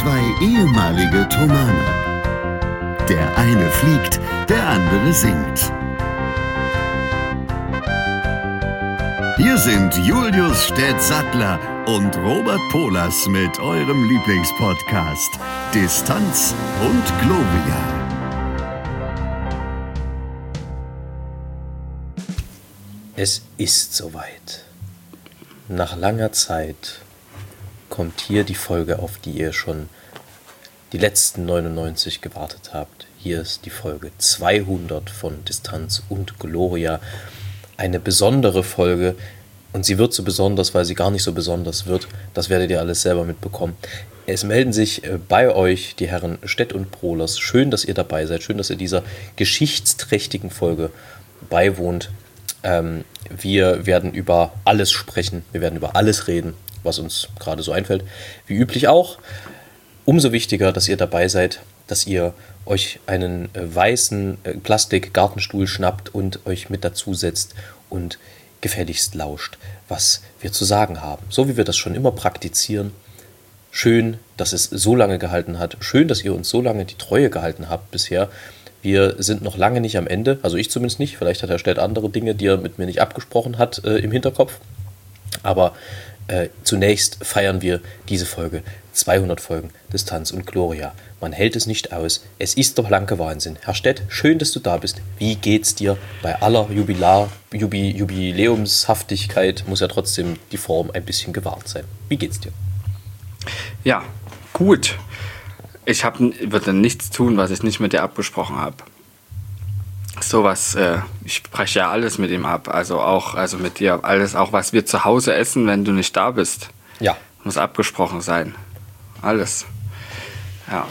Zwei ehemalige Thomaner. Der eine fliegt, der andere singt. Hier sind Julius Städtsattler und Robert Polas mit eurem Lieblingspodcast Distanz und Gloria. Es ist soweit. Nach langer Zeit kommt hier die Folge, auf die ihr schon die letzten 99 gewartet habt. Hier ist die Folge 200 von Distanz und Gloria. Eine besondere Folge, und sie wird so besonders, weil sie gar nicht so besonders wird. Das werdet ihr alles selber mitbekommen. Es melden sich bei euch die Herren Städt und Polas. Schön, dass ihr dabei seid. Schön, dass ihr dieser geschichtsträchtigen Folge beiwohnt. Wir werden über alles sprechen. Wir werden über alles reden, was uns gerade so einfällt. Wie üblich auch. Umso wichtiger, dass ihr dabei seid, dass ihr euch einen weißen Plastik-Gartenstuhl schnappt und euch mit dazu setzt und gefälligst lauscht, was wir zu sagen haben. So wie wir das schon immer praktizieren. Schön, dass es so lange gehalten hat. Schön, dass ihr uns so lange die Treue gehalten habt bisher. Wir sind noch lange nicht am Ende, also ich zumindest nicht. Vielleicht hat Herr Städt andere Dinge, die er mit mir nicht abgesprochen hat, im Hinterkopf. Aber zunächst feiern wir diese Folge. 200 Folgen Distanz und Gloria. Man hält es nicht aus. Es ist doch blanke Wahnsinn. Herr Städt, schön, dass du da bist. Wie geht's dir? Bei aller Jubiläumshaftigkeit muss ja trotzdem die Form ein bisschen gewahrt sein. Wie geht's dir? Ja, gut. Ich würde nichts tun, was ich nicht mit dir abgesprochen habe. Sowas, ich spreche ja alles mit ihm ab. Also mit dir alles, auch was wir zu Hause essen, wenn du nicht da bist. Ja. Muss abgesprochen sein. Alles. Ja.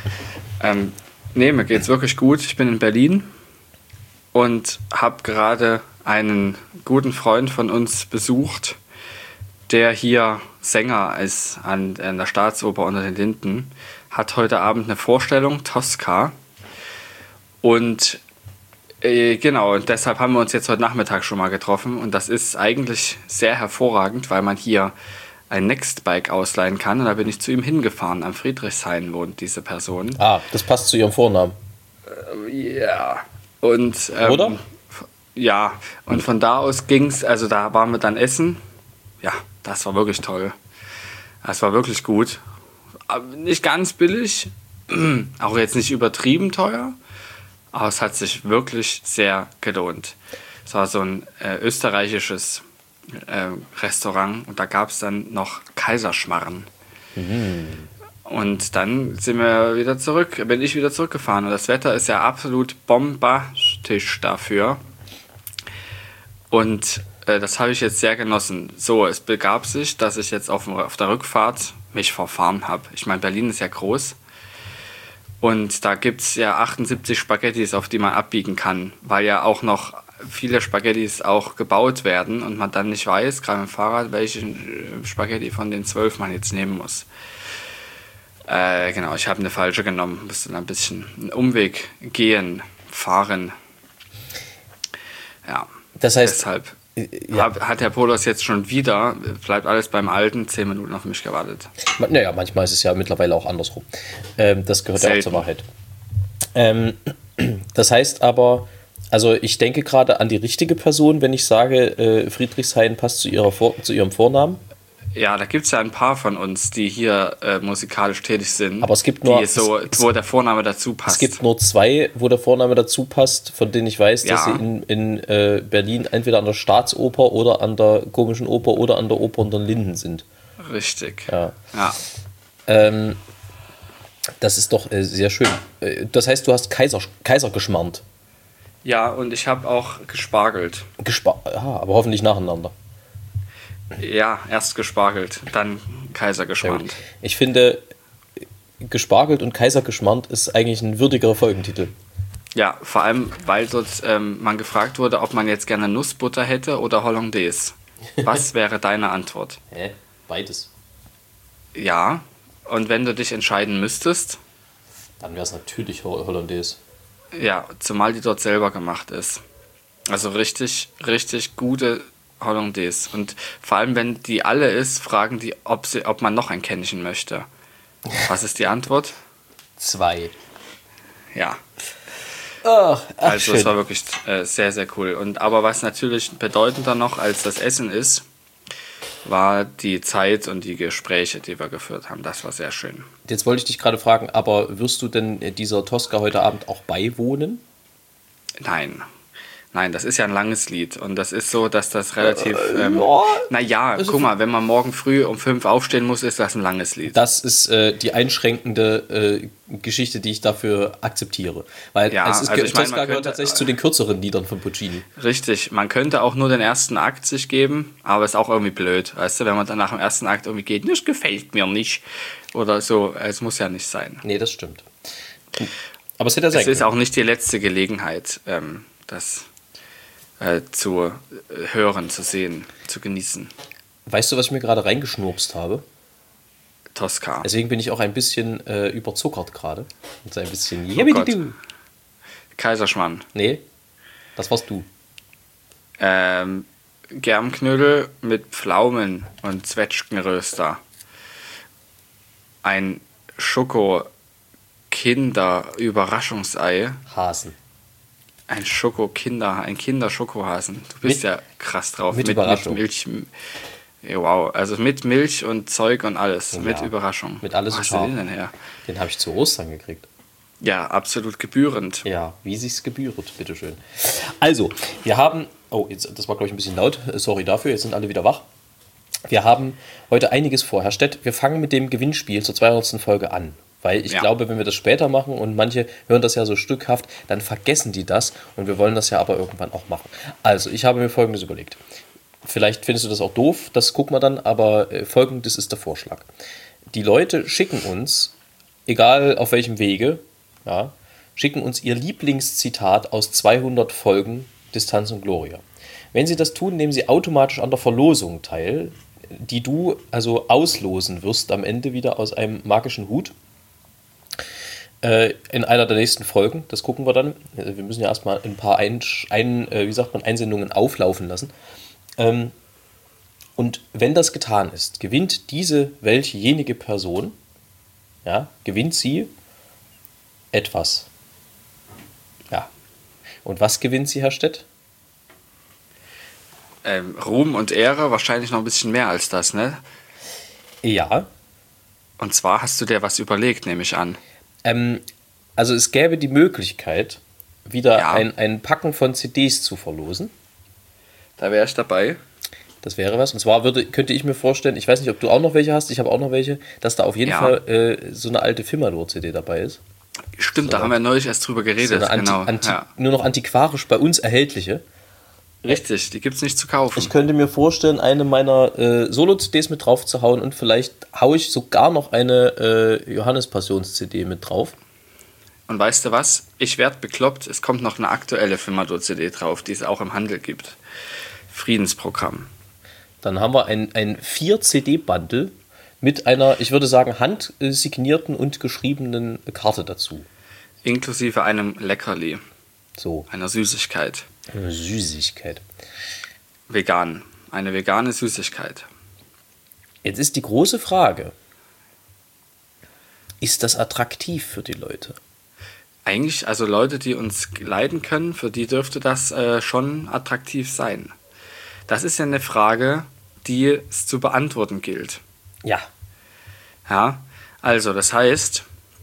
Mir geht's wirklich gut. Ich bin in Berlin und habe gerade einen guten Freund von uns besucht, der hier Sänger ist an der Staatsoper unter den Linden. Hat heute Abend eine Vorstellung, Tosca. Und genau, und deshalb haben wir uns jetzt heute Nachmittag schon mal getroffen. Und das ist eigentlich sehr hervorragend, weil man hier ein Nextbike ausleihen kann. Und da bin ich zu ihm hingefahren. Am Friedrichshain wohnt diese Person. Ah, das passt zu ihrem Vornamen. Ja. Und, oder? Ja, und von da aus ging's, also da waren wir dann essen. Ja, das war wirklich toll. Das war wirklich gut. Nicht ganz billig, auch jetzt nicht übertrieben teuer, aber es hat sich wirklich sehr gelohnt. Es war so ein österreichisches Restaurant und da gab es dann noch Kaiserschmarren. Und dann bin ich wieder zurückgefahren und das Wetter ist ja absolut bombastisch dafür. Und das habe ich jetzt sehr genossen. So, es begab sich, dass ich jetzt auf der Rückfahrt mich verfahren habe. Ich meine, Berlin ist ja groß und da gibt es ja 78 Spaghettis, auf die man abbiegen kann, weil ja auch noch viele Spaghettis auch gebaut werden und man dann nicht weiß, gerade mit dem Fahrrad, welchen Spaghetti von den 12 man jetzt nehmen muss. Genau, ich habe eine falsche genommen, musste ein bisschen einen Umweg fahren. Ja, das heißt, deshalb hat Herr Polas jetzt schon wieder, bleibt alles beim Alten, 10 Minuten auf mich gewartet. Naja, manchmal ist es ja mittlerweile auch andersrum. Das gehört ja auch zur Wahrheit. Das heißt aber, also ich denke gerade an die richtige Person, wenn ich sage, Friedrichshain passt zu ihrem Vornamen. Ja, da gibt es ja ein paar von uns, die hier musikalisch tätig sind. Aber es gibt nur, wo der Vorname dazu passt. Es gibt nur 2, wo der Vorname dazu passt, von denen ich weiß, dass sie in Berlin entweder an der Staatsoper oder an der Komischen Oper oder an der Oper unter den Linden sind. Richtig. Ja. Das ist doch sehr schön. Das heißt, du hast Kaiser geschmarrt. Ja, und ich habe auch gespargelt. Aber hoffentlich nacheinander. Ja, erst gespargelt, dann Kaiser geschmarrt. Ich finde, gespargelt und Kaiser geschmarrt ist eigentlich ein würdigerer Folgentitel. Ja, vor allem, weil dort man gefragt wurde, ob man jetzt gerne Nussbutter hätte oder Hollandaise. Was wäre deine Antwort? Beides. Ja, und wenn du dich entscheiden müsstest? Dann wäre es natürlich Hollandaise. Ja, zumal die dort selber gemacht ist. Also richtig, richtig gute Hollandaise. Und vor allem, wenn die alle ist, fragen die, ob man noch ein Kännchen möchte. Was ist die Antwort? 2. Ja. Ach, Also schön. es war wirklich sehr, sehr cool. Aber was natürlich bedeutender noch als das Essen ist, war die Zeit und die Gespräche, die wir geführt haben. Das war sehr schön. Jetzt wollte ich dich gerade fragen, aber wirst du denn dieser Tosca heute Abend auch beiwohnen? Nein, das ist ja ein langes Lied und das ist so, dass das relativ... guck mal, wenn man morgen früh um 5 aufstehen muss, ist das ein langes Lied. Das ist die einschränkende Geschichte, die ich dafür akzeptiere. Weil Ja, es ist, also ich meine, Tosca man gehört könnte- tatsächlich zu den kürzeren Liedern von Puccini. Richtig, man könnte auch nur den ersten Akt sich geben, aber ist auch irgendwie blöd, weißt du, wenn man dann nach dem ersten Akt irgendwie geht, das gefällt mir nicht oder so, es muss ja nicht sein. Nee, das stimmt. Aber es hätte ja sein Es ist können. auch nicht die letzte Gelegenheit, das zu hören, zu sehen, zu genießen. Weißt du, was ich mir gerade reingeschnurpst habe? Tosca. Deswegen bin ich auch ein bisschen überzuckert gerade. Und so ein bisschen... Oh Gott. Kaiserschmarrn. Nee, das warst du. Germknödel mit Pflaumen und Zwetschgenröster. Ein Schoko-Kinder-Überraschungsei. Hasen. Ein Kinder-Schokohasen. Du bist Mit- ja krass drauf. mit Überraschung. Milch. Ja, wow, also mit Milch und Zeug und alles. Ja, Mit Überraschung. mit alles Wo hast scharf. du den denn her? Den habe ich zu Ostern gekriegt. Ja, absolut gebührend. Ja, wie sich's gebührt, bitteschön. Also, wir haben... Oh, jetzt, das war, glaube ich, ein bisschen laut. Sorry dafür, jetzt sind alle wieder wach. Wir haben heute einiges vor. Herr Stett, wir fangen mit dem Gewinnspiel zur 200. Folge an. Weil ich glaube, wenn wir das später machen und manche hören das ja so stückhaft, dann vergessen die das und wir wollen das ja aber irgendwann auch machen. Also, ich habe mir Folgendes überlegt. Vielleicht findest du das auch doof, das gucken wir dann, aber Folgendes ist der Vorschlag. Die Leute schicken uns, egal auf welchem Wege, ja, schicken uns ihr Lieblingszitat aus 200 Folgen Distanz und Gloria. Wenn sie das tun, nehmen sie automatisch an der Verlosung teil, die du also auslosen wirst am Ende wieder aus einem magischen Hut. In einer der nächsten Folgen, das gucken wir dann. Wir müssen ja erstmal ein paar Einsendungen auflaufen lassen. Und wenn das getan ist, gewinnt welchejenige Person, ja, gewinnt sie etwas. Ja. Und was gewinnt sie, Herr Stett? Ruhm und Ehre, wahrscheinlich noch ein bisschen mehr als das, ne? Ja. Und zwar hast du dir was überlegt, nehme ich an. Also es gäbe die Möglichkeit, wieder Ja. ein Packen von CDs zu verlosen. Da wäre ich dabei. Das wäre was. Und zwar könnte ich mir vorstellen, ich weiß nicht, ob du auch noch welche hast, ich habe auch noch welche, dass da auf jeden Ja. Fall so eine alte Fimador-CD dabei ist. Stimmt, da haben wir neulich erst drüber So geredet. eine Genau. ja. Nur noch antiquarisch bei uns erhältliche. Richtig, die gibt es nicht zu kaufen. Ich könnte mir vorstellen, eine meiner Solo-CDs mit drauf zu hauen und vielleicht haue ich sogar noch eine Johannes-Passions-CD mit drauf. Und weißt du was? Ich werde bekloppt, es kommt noch eine aktuelle Fimador-CD drauf, die es auch im Handel gibt. Friedensprogramm. Dann haben wir ein 4-CD-Bundle mit einer, ich würde sagen, handsignierten und geschriebenen Karte dazu. Inklusive einem Leckerli, So, einer Süßigkeit. eine Süßigkeit. Vegan. Eine vegane Süßigkeit. Jetzt ist die große Frage, ist das attraktiv für die Leute? Eigentlich, also Leute, die uns leiden können, für die dürfte das schon attraktiv sein. Das ist ja eine Frage, die es zu beantworten gilt. Ja. Ja, also das heißt,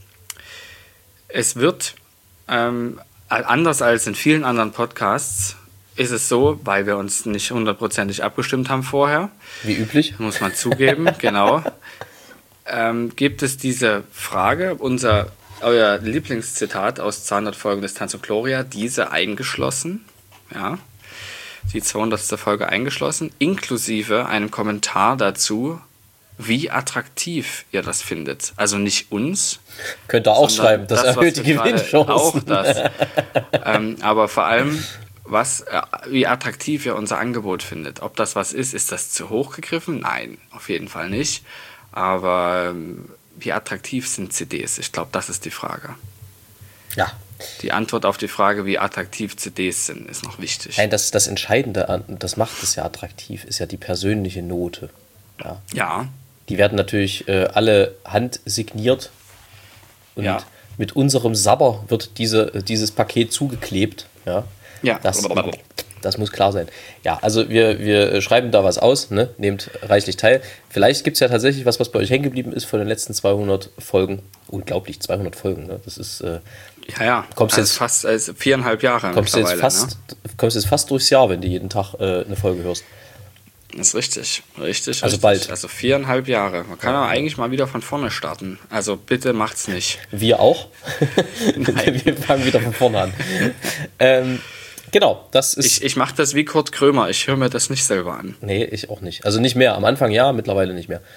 es wird, anders als in vielen anderen Podcasts, ist es so, weil wir uns nicht hundertprozentig abgestimmt haben vorher, Wie üblich. muss man zugeben, genau, gibt es diese Frage, euer Lieblingszitat aus 200 Folgen Distanz und Gloria, diese eingeschlossen, ja, die 200. Folge eingeschlossen, inklusive einem Kommentar dazu, wie attraktiv ihr das findet. Also nicht uns. Könnt ihr auch sondern schreiben, das was erhöht die wir gerade- Gewinnchancen. Auch das. Aber vor allem, wie attraktiv ihr unser Angebot findet. Ob das was ist das zu hoch gegriffen? Nein, auf jeden Fall nicht. Aber wie attraktiv sind CDs? Ich glaube, das ist die Frage. Ja. Die Antwort auf die Frage, wie attraktiv CDs sind, ist noch wichtig. Nein, das Entscheidende, das macht es ja attraktiv, ist ja die persönliche Note. Ja. Ja, Die werden natürlich alle handsigniert und Ja. mit unserem Sabber wird dieses Paket zugeklebt. Ja, Ja. das muss klar sein. Ja, also wir schreiben da was aus, ne? Nehmt reichlich teil. Vielleicht gibt es ja tatsächlich was bei euch hängen geblieben ist von den letzten 200 Folgen. Unglaublich, 200 Folgen. Ne? Das ist Kommst jetzt fast 4,5 Jahre. Kommst jetzt fast durchs Jahr, wenn du jeden Tag eine Folge hörst. Das ist richtig. Also bald. Also 4,5 Jahre. Man kann ja eigentlich mal wieder von vorne starten. Also bitte macht's nicht. Wir auch. Nein. Wir fangen wieder von vorne an. Genau, das ist. Ich mache das wie Kurt Krömer. Ich höre mir das nicht selber an. Nee, ich auch nicht. Also nicht mehr. Am Anfang ja, mittlerweile nicht mehr.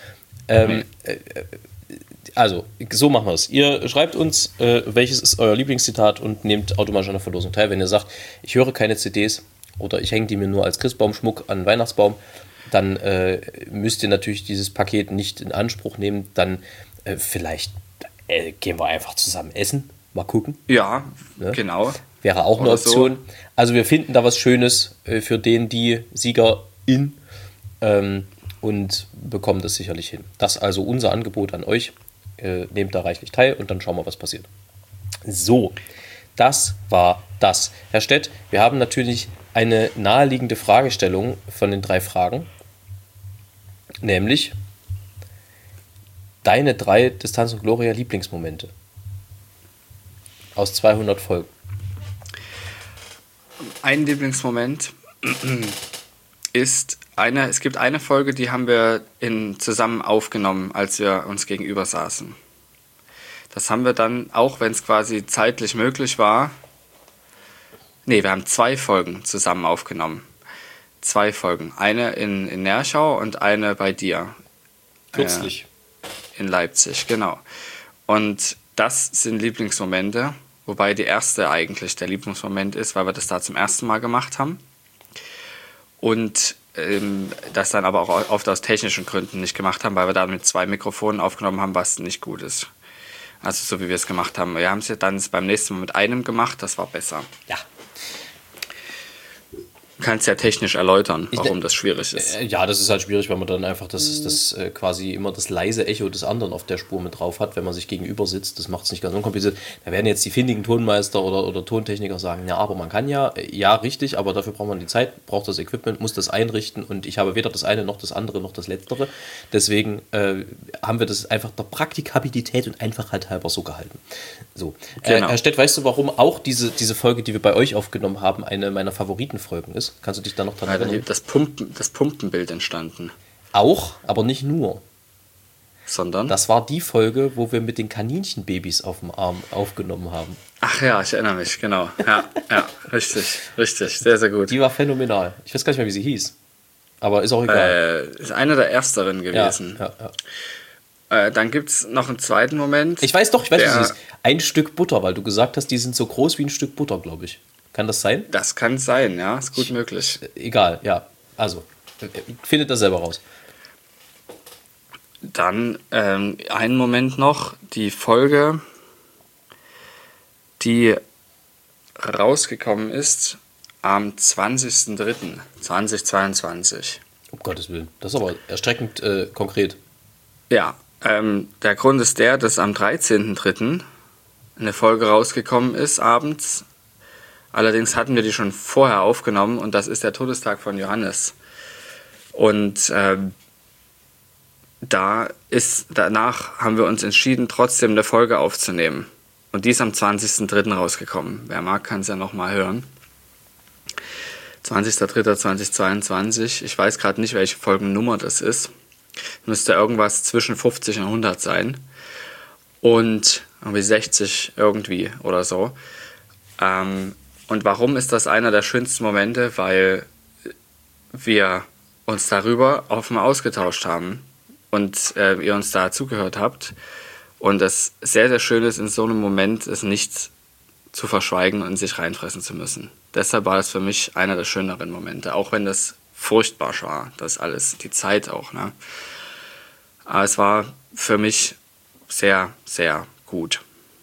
Also, so machen wir es. Ihr schreibt uns, welches ist euer Lieblingszitat und nehmt automatisch an der Verlosung teil. Wenn ihr sagt, ich höre keine CDs oder ich hänge die mir nur als Christbaumschmuck an den Weihnachtsbaum, dann müsst ihr natürlich dieses Paket nicht in Anspruch nehmen. Dann vielleicht gehen wir einfach zusammen essen. Mal gucken. Ja, Ne? genau. Wäre auch eine Oder Option. so. Also wir finden da was Schönes für die Siegerin und bekommen das sicherlich hin. Das ist also unser Angebot an euch. Nehmt da reichlich teil und dann schauen wir, was passiert. So, das war das. Herr Stett, wir haben natürlich eine naheliegende Fragestellung von den 3 Fragen. Nämlich deine 3 Distanz und Gloria Lieblingsmomente aus 200 Folgen. Ein Lieblingsmoment ist es gibt eine Folge, die haben wir zusammen aufgenommen, als wir uns gegenüber saßen. Das haben wir dann, auch wenn es quasi zeitlich möglich war, wir haben 2 Folgen zusammen aufgenommen. 2 Folgen. Eine in Nerschau und eine bei dir. Kürzlich. In Leipzig, genau. Und das sind Lieblingsmomente, wobei die erste eigentlich der Lieblingsmoment ist, weil wir das da zum ersten Mal gemacht haben. Und das dann aber auch oft aus technischen Gründen nicht gemacht haben, weil wir da mit 2 Mikrofonen aufgenommen haben, was nicht gut ist. Also so wie wir es gemacht haben. Wir haben es ja dann beim nächsten Mal mit einem gemacht, das war besser. Ja. Du kannst ja technisch erläutern, warum das schwierig ist. Ja, das ist halt schwierig, weil man dann einfach das quasi immer das leise Echo des anderen auf der Spur mit drauf hat, wenn man sich gegenüber sitzt. Das macht es nicht ganz unkompliziert. Da werden jetzt die findigen Tonmeister oder Tontechniker sagen, ja, aber man kann ja richtig, aber dafür braucht man die Zeit, braucht das Equipment, muss das einrichten und ich habe weder das eine noch das andere noch das letztere. Deswegen haben wir das einfach der Praktikabilität und Einfachheit halber so gehalten. So. Genau. Herr Stett, weißt du, warum auch diese Folge, die wir bei euch aufgenommen haben, eine meiner Favoritenfolgen ist? Kannst du dich da noch dran erinnern? Das Pumpenbild entstanden. Auch, aber nicht nur. Sondern? Das war die Folge, wo wir mit den Kaninchenbabys auf dem Arm aufgenommen haben. Ach ja, ich erinnere mich, genau. Ja, richtig, sehr, sehr gut. Die war phänomenal. Ich weiß gar nicht mehr, wie sie hieß. Aber ist auch egal. Ist eine der ersteren gewesen. Ja. Dann gibt es noch einen zweiten Moment. Ich weiß, wie sie hieß. Ein Stück Butter, weil du gesagt hast, die sind so groß wie ein Stück Butter, glaube ich. Kann das sein? Das kann sein, ja. Ist gut möglich. Egal, ja. Also, findet das selber raus. Dann einen Moment noch. Die Folge, die rausgekommen ist am 20.03.2022. Um Gottes Willen. Das ist aber erschreckend konkret. Ja, der Grund ist der, dass am 13.03. eine Folge rausgekommen ist, abends. Allerdings hatten wir die schon vorher aufgenommen und das ist der Todestag von Johannes. Und danach haben wir uns entschieden, trotzdem eine Folge aufzunehmen. Und die ist am 20.03. rausgekommen. Wer mag, kann es ja nochmal hören. 20.03.2022. Ich weiß gerade nicht, welche Folgennummer das ist. Müsste irgendwas zwischen 50 und 100 sein. Und irgendwie 60 irgendwie oder so. Und warum ist das einer der schönsten Momente? Weil wir uns darüber offen ausgetauscht haben und ihr uns da zugehört habt. Und es sehr, sehr schön ist, in so einem Moment es nicht zu verschweigen und sich reinfressen zu müssen. Deshalb war es für mich einer der schöneren Momente, auch wenn das furchtbar war, das alles, die Zeit auch. Ne? Aber es war für mich sehr, sehr gut.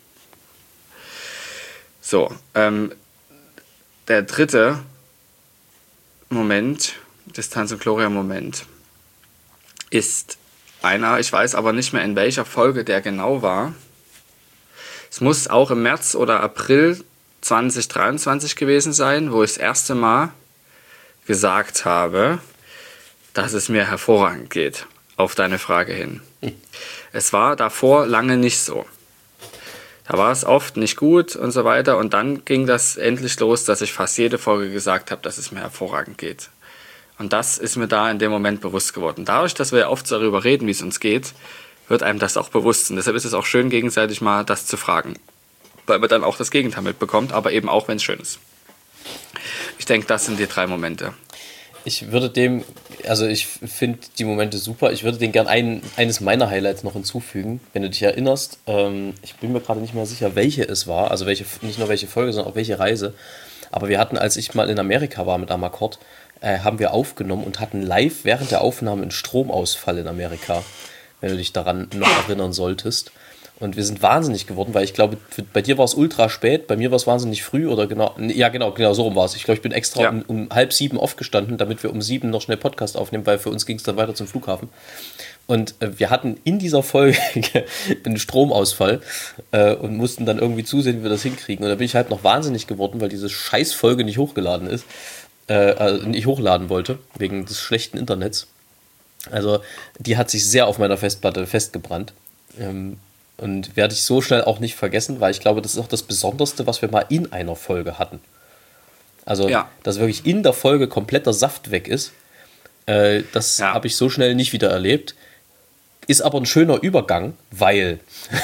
So, der dritte Moment, Distanz und Gloria Moment, ist einer, ich weiß aber nicht mehr, in welcher Folge der genau war. Es muss auch im März oder April 2023 gewesen sein, wo ich das erste Mal gesagt habe, dass es mir hervorragend geht, auf deine Frage hin. Es war davor lange nicht so. Da war es oft nicht gut und so weiter. Und dann ging das endlich los, dass ich fast jede Folge gesagt habe, dass es mir hervorragend geht. Und das ist mir da in dem Moment bewusst geworden. Dadurch, dass wir oft darüber reden, wie es uns geht, wird einem das auch bewusst. Und deshalb ist es auch schön, gegenseitig mal das zu fragen. Weil man dann auch das Gegenteil mitbekommt, aber eben auch, wenn es schön ist. Ich denke, das sind die 3 Momente. Ich finde die Momente super. Ich würde den gern eines meiner Highlights noch hinzufügen, wenn du dich erinnerst. Ich bin mir gerade nicht mehr sicher, welche es war. Also nicht nur welche Folge, sondern auch welche Reise. Aber wir hatten, als ich mal in Amerika war mit Amakord, haben wir aufgenommen und hatten live während der Aufnahme einen Stromausfall in Amerika, wenn du dich daran noch erinnern solltest. Und wir sind wahnsinnig geworden, weil ich glaube, bei dir war es ultra spät, bei mir war es wahnsinnig früh oder genau so rum war es. Ich glaube, ich bin extra um 6:30 aufgestanden, damit wir um 7 noch schnell Podcast aufnehmen, weil für uns ging es dann weiter zum Flughafen. Und wir hatten in dieser Folge einen Stromausfall und mussten dann irgendwie zusehen, wie wir das hinkriegen. Und da bin ich halt noch wahnsinnig geworden, weil diese Scheißfolge nicht hochgeladen ist. Nicht hochladen wollte, wegen des schlechten Internets. Also die hat sich sehr auf meiner Festplatte festgebrannt. Und werde ich so schnell auch nicht vergessen, weil ich glaube, das ist auch das Besonderste, was wir mal in einer Folge hatten. Also, dass wirklich in der Folge kompletter Saft weg ist, das habe ich so schnell nicht wieder erlebt. Ist aber ein schöner Übergang, weil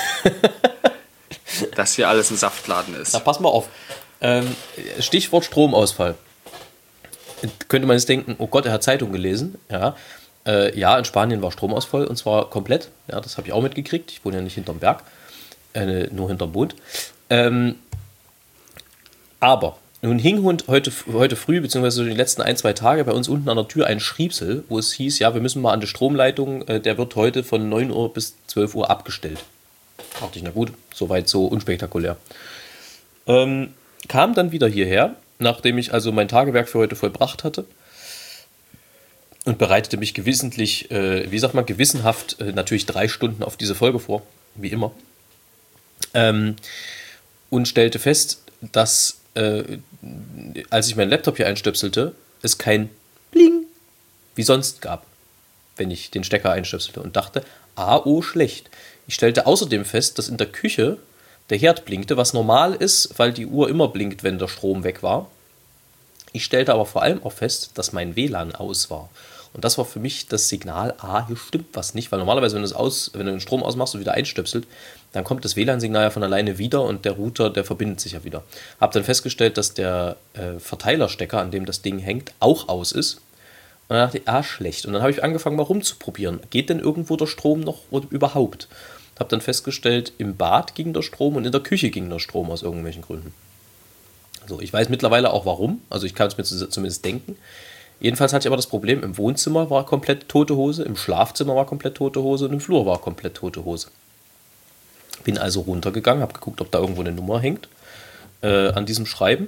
das hier alles ein Saftladen ist. Na, pass mal auf. Stichwort Stromausfall. Könnte man jetzt denken, oh Gott, er hat Zeitung gelesen. Ja, in Spanien war Stromausfall und zwar komplett. Ja, das habe ich auch mitgekriegt. Ich wohne ja nicht hinterm Berg, nur hinterm Mond. Aber nun hing heute früh, beziehungsweise die letzten 1-2 Tage bei uns unten an der Tür ein Schriebsel, wo es hieß, ja, wir müssen mal an die Stromleitung, der wird heute von 9 Uhr bis 12 Uhr abgestellt. Dachte ich, na gut, soweit so unspektakulär. Kam dann wieder hierher, nachdem ich also mein Tagewerk für heute vollbracht hatte. Und bereitete mich gewissenhaft natürlich 3 Stunden auf diese Folge vor, wie immer. Und stellte fest, dass, als ich meinen Laptop hier einstöpselte, es kein Bling wie sonst gab, wenn ich den Stecker einstöpselte. Und dachte, schlecht. Ich stellte außerdem fest, dass in der Küche der Herd blinkte, was normal ist, weil die Uhr immer blinkt, wenn der Strom weg war. Ich stellte aber vor allem auch fest, dass mein WLAN aus war. Und das war für mich das Signal, hier stimmt was nicht, weil normalerweise, wenn du den Strom ausmachst und wieder einstöpselt, dann kommt das WLAN-Signal ja von alleine wieder und der Router, der verbindet sich ja wieder. Hab dann festgestellt, dass der Verteilerstecker, an dem das Ding hängt, auch aus ist. Und dann dachte ich, schlecht. Und dann habe ich angefangen, mal rumzuprobieren. Geht denn irgendwo der Strom noch oder überhaupt? Hab dann festgestellt, im Bad ging der Strom und in der Küche ging der Strom aus irgendwelchen Gründen. So, ich weiß mittlerweile auch warum, also ich kann es mir zumindest denken. Jedenfalls hatte ich aber das Problem, im Wohnzimmer war komplett tote Hose, im Schlafzimmer war komplett tote Hose und im Flur war komplett tote Hose. Bin also runtergegangen, habe geguckt, ob da irgendwo eine Nummer hängt an diesem Schreiben.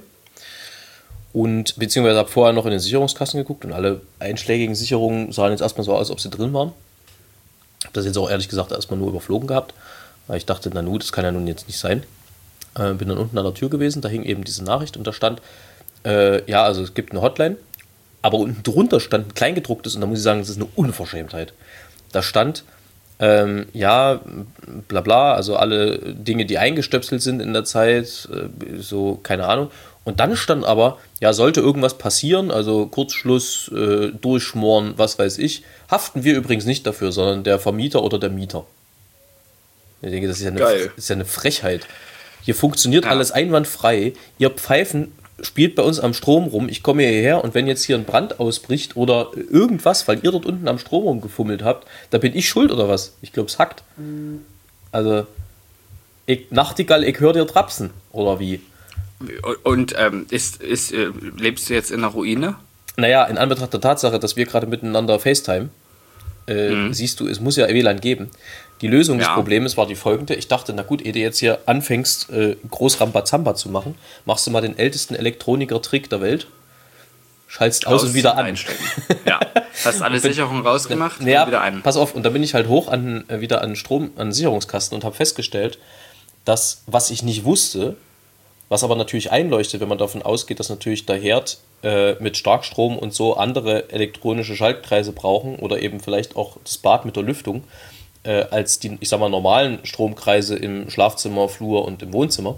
Und beziehungsweise habe vorher noch in den Sicherungskasten geguckt und alle einschlägigen Sicherungen sahen jetzt erstmal so aus, als ob sie drin waren. Habe das jetzt auch ehrlich gesagt erstmal nur überflogen gehabt, weil ich dachte, das kann ja nun jetzt nicht sein. Bin dann unten an der Tür gewesen, da hing eben diese Nachricht und da stand, also es gibt eine Hotline, aber unten drunter stand ein Kleingedrucktes und da muss ich sagen, das ist eine Unverschämtheit. Da stand, bla bla, also alle Dinge, die eingestöpselt sind in der Zeit, so, keine Ahnung. Und dann stand aber, sollte irgendwas passieren, also Kurzschluss, durchschmoren, was weiß ich, haften wir übrigens nicht dafür, sondern der Vermieter oder der Mieter. Ich denke, das ist ja eine Frechheit. Hier funktioniert alles einwandfrei. Ihr Pfeifen spielt bei uns am Strom rum. Ich komme hierher und wenn jetzt hier ein Brand ausbricht oder irgendwas, weil ihr dort unten am Strom rumgefummelt habt, da bin ich schuld oder was? Ich glaube, es hackt. Also, Nachtigall, ich höre dir trapsen, oder wie? Und lebst du jetzt in einer Ruine? Naja, in Anbetracht der Tatsache, dass wir gerade miteinander FaceTime, siehst du, es muss ja WLAN geben. Die Lösung des Problems war die folgende. Ich dachte, na gut, ehe du jetzt hier anfängst, groß Rambazamba zu machen, machst du mal den ältesten Elektroniker-Trick der Welt. Schaltest aus und wieder an. Ja. Hast alle Sicherungen rausgemacht und Ja, wieder ein. pass auf, und da bin ich halt hoch wieder an an den Sicherungskasten und habe festgestellt, dass, was ich nicht wusste, was aber natürlich einleuchtet, wenn man davon ausgeht, dass natürlich der Herd mit Starkstrom und so andere elektronische Schaltkreise brauchen oder eben vielleicht auch das Bad mit der Lüftung, als die, ich sag mal, normalen Stromkreise im Schlafzimmer, Flur und im Wohnzimmer,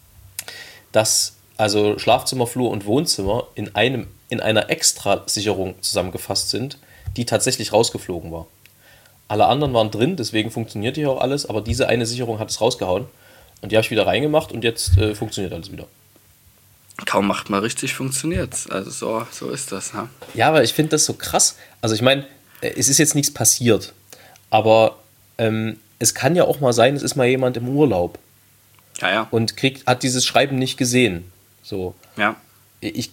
dass also Schlafzimmer, Flur und Wohnzimmer in einer Extrasicherung zusammengefasst sind, die tatsächlich rausgeflogen war. Alle anderen waren drin, deswegen funktioniert hier auch alles, aber diese eine Sicherung hat es rausgehauen und die habe ich wieder reingemacht und jetzt funktioniert alles wieder. Kaum macht man richtig, funktioniert. Also so ist das. Ne? Ja, aber ich finde das so krass. Also ich meine, es ist jetzt nichts passiert, aber es kann ja auch mal sein, es ist mal jemand im Urlaub Ja. und hat dieses Schreiben nicht gesehen. So. Ja. Jetzt